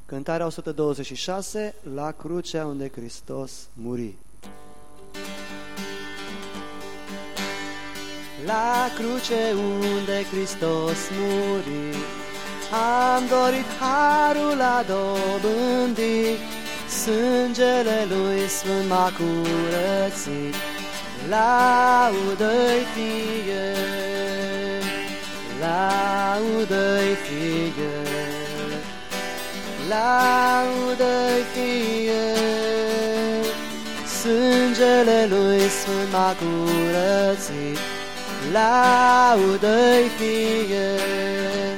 Cântarea 126, La crucea unde Hristos muri. La cruce unde Hristos muri, am dorit harul a dobândi, sângele lui sfânt m-a curățit, laudă-i fie, laudă-i fie, laudă-i fie, sângele lui sfânt m-a curățit, laudă-i fie.